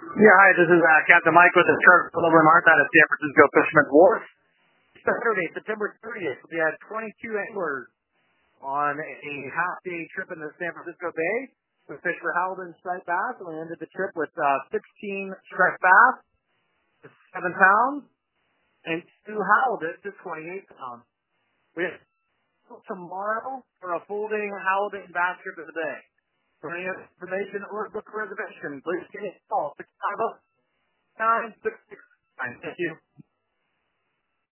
Yeah, hi, this is Captain Mike with the Church of Over Martha at San Francisco Fisherman's Wharf. Saturday, September 30th, we had 22 anglers on a half-day trip in the San Francisco Bay. We fished for halibut and striped bass, and we ended the trip with 16 striped bass to 7 pounds and 2 halibut to 28 pounds. We have tomorrow for a full-day halibut and bass trip of the day. For any information or book reservation, please give me a call, 650-9669. Thank you.